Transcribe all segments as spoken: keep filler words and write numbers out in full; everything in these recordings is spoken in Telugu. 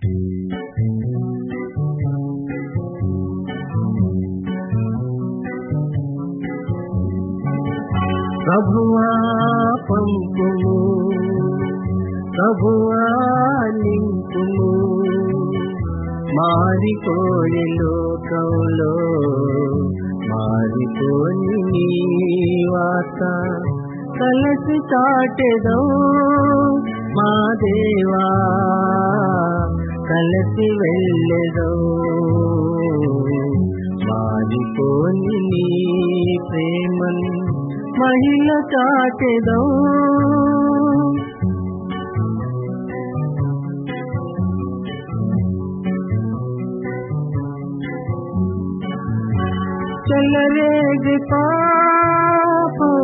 ప్రభువా పంపుము, ప్రభువా నింపుము, మారిపోయే లోకంలో మారిపోని నీ వార్త కలసి చాటెదం మా దేవా, కలసి వెళ్ళెదం మారిపోని నీ ప్రేమను మహిళ చాటెదం. చల్లరేగి పాపం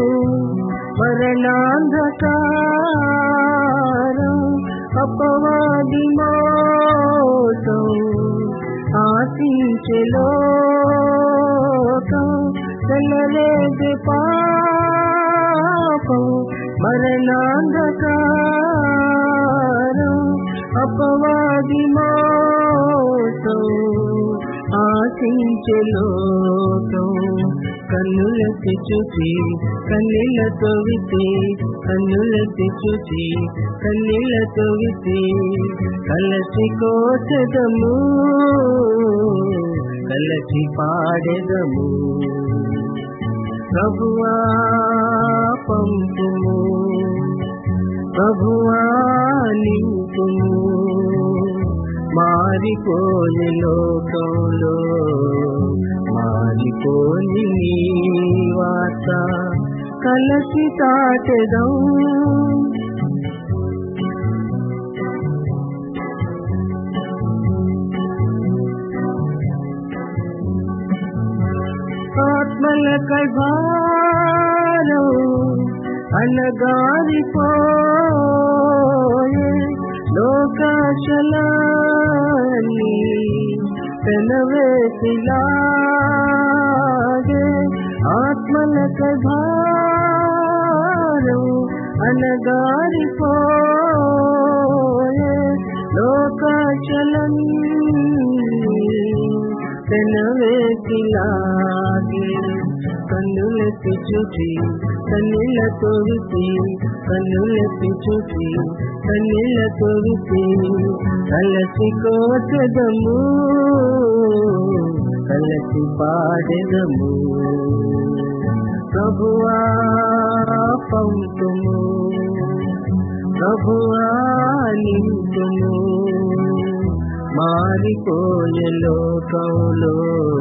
మరణాంధకారం, అపవాది మోసం ఆశించే లోకం. చల్లరేగి పాపం మరణాంధకారం, అపవాది మోసం ఆశించే లోకం. కన్నులకి చూసి కన్నీళ్లతో విసి, కన్నులకి చూసి కన్నీళ్లతో విసి, కలసి కోసెదము కలసి పాడెదము. ప్రభువా పంపుము, ప్రభువా నింపుము, మారిపోయే లోకంలో మారిపోని నీ వార్త కలసి చాటెదం. ఆత్మలకై భారం అనగారిపోయే లోకాశలాన్ని పెనవేసిలాగే. ఆత్మలకై భారం అనగారిపోయే లోకాశలన్నీ పెనవేసిలాగే. కన్నులెత్తి చూసి కన్నీళ్లతో విసి, కన్నులెత్తి చూసి కన్నీళ్లతో విసి, కలసి కోసెదము కలసి పాడెదము. ప్రభువా పంపుము, ప్రభువా నింపుము, మారిపోయే లోకంలో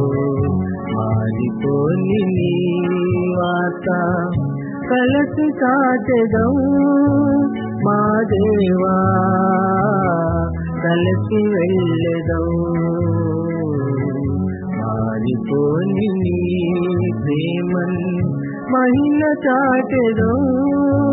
మారిపోని నీ వార్త కలసి చాటెదం మా దేవా, కలసి వెళ్ళెదం మారిపోని నీ ప్రేమను మహిళ చాటెదం.